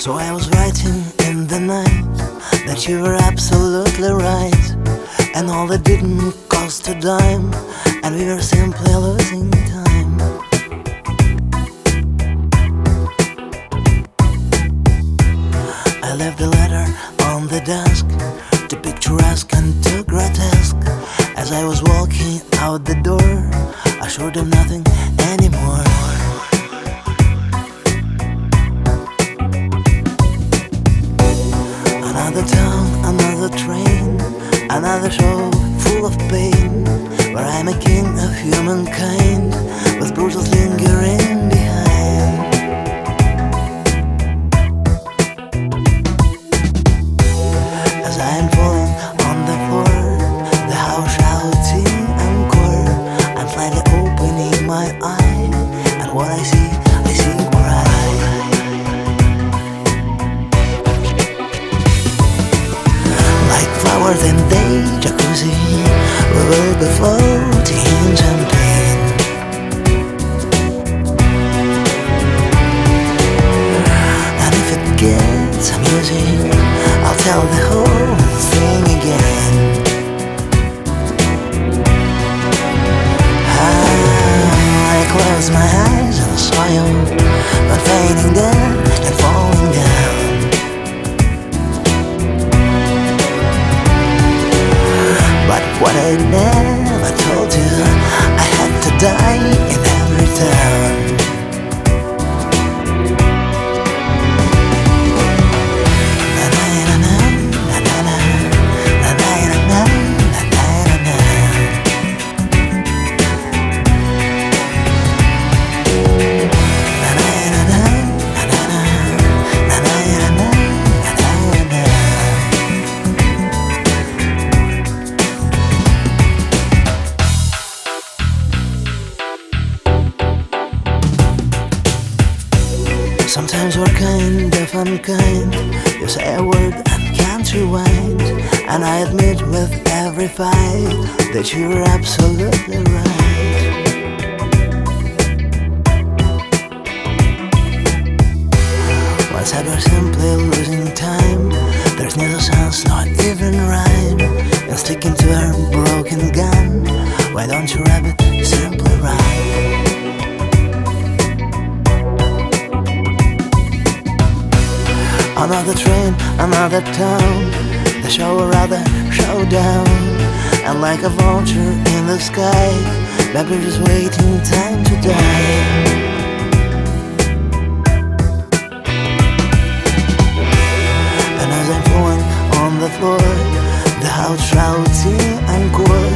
So I was writing in the night that you were absolutely right, and all that didn't cost a dime, and we were simply losing time. I left the letter on the desk, too picturesque and too grotesque. As I was walking out the door, I showed him nothing anymore. Another town, another train, another show full of pain, where I'm a king of humankind, with bruises lingering behind. As I am falling on the floor, the house shouting encore, I'm slightly opening my eye, and what I see cry. Like flowers in the jacuzzi, we will be floating in champagne. And if it gets amusing, I'll tell the whole thing again. I closed my eyes and saw you, but fading dead and falling down. But what I never told you, I had to die in every town. Sometimes we're kind of unkind. You say a word and can't rewind, and I admit with every fight that you were absolutely right. Once I was simply losing time. There's neither sense, not even rhyme, and sticking to a broken gun. Why don't you rap it simply right? Another train, another town, the show or rather showdown. And like a vulture in the sky, baby just waiting time to die. And as I'm falling on the floor, the house shouting encore,